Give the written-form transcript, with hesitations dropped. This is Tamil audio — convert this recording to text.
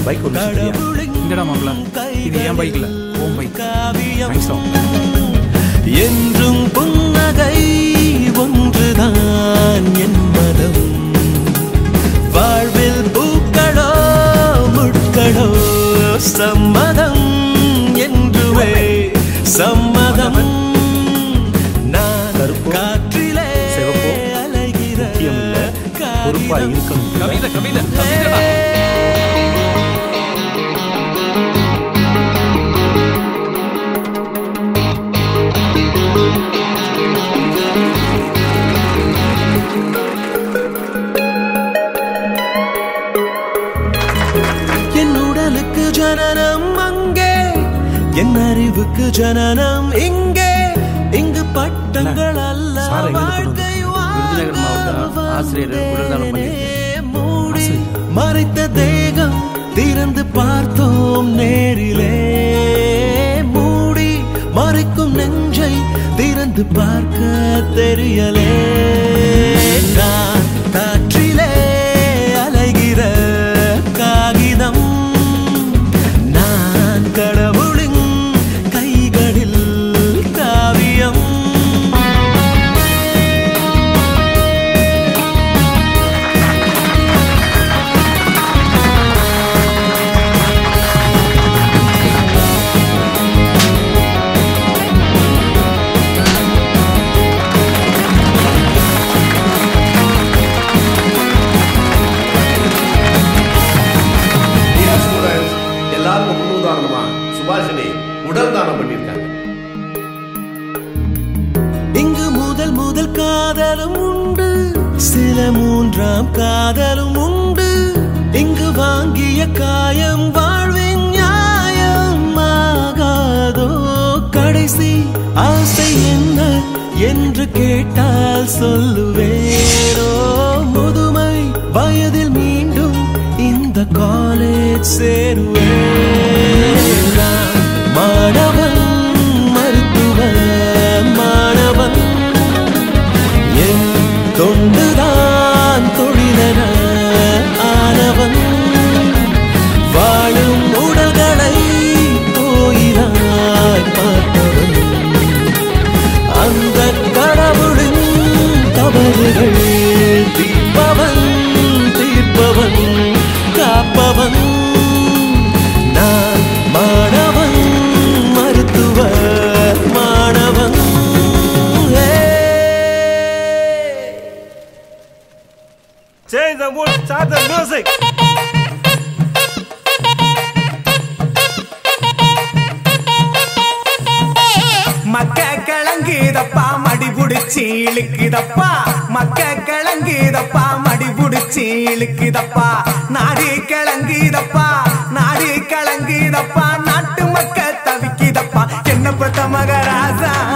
பைக் ஒன்று சரியா? இந்தடா மாப்பிள்ள, இது என் பைக் இல்ல, உன் பைக். என்றும் புன்னகை ஒன்றுதான் என் மதம். வாழ்வில் பூக்களோ முட்களோ சம்மதம் என்றுவே சம்மதம். நான் காற்றிலே அலைகிற பொறுப்பா இருக்கணும். கவிதை கவிதை என் உடலுக்கு ஜனனம் அங்கே, என் அறிவுக்கு ஜனனம் இங்கே. இங்கு பட்டங்கள் அல்ல வாழ்க்கை மூடி மறைத்த தேகம் திறந்து பார்த்தோம் நேரிலே. மூடி மறைக்கும் நெஞ்சை திறந்து பார்க்க தெரியலே. நான் காற்றிலே அலைகிற காகிதம், நான் கடவுளின் கைகளில் காவியம். எல்லாருக்கும் முன்னுதாரணமா சுபாஷினி உடல் தானம் பண்ணியிருக்காங்க. இங்கு முதல் முதல் காதலும் உண்டு, சில மூன்றாம் காதலும் உண்டு. இங்கு வாங்கிய காயம் வாழ்வின் நியாயம் ஆகாதோ. கடைசி ஆசை என்ன என்று கேட்டால் சொல்லுவேரோ. முதுமை வயதில் மீண்டும் இந்த காலேஜ் சேருவேன். மாணவன் மருத்துவ மாணவன், என் தொண்டுதான் தொழிலென ஆனவன். வாழும் உடல்களை கோயிலாய் பார்த்தவன், அந்த கடவுளின் தவறுகள் தீர்ப்பவன் தீர்ப்பவன் காப்பவன். நான் மாணவன் மருத்துவ மாணவன். Change the mood, start the music. மக்க கிளங்குதப்பா மடி புடிச்சி இழுக்குதப்பா. மக்க கிளங்குதப்பா மடி புடிச்சி இழுக்குதப்பா. நாடு கிளங்குதப்பா நாடு கிளங்குதப்பா. நாட்டு மக்க தவிக்குதப்பா. என்ன பத்த மகராசா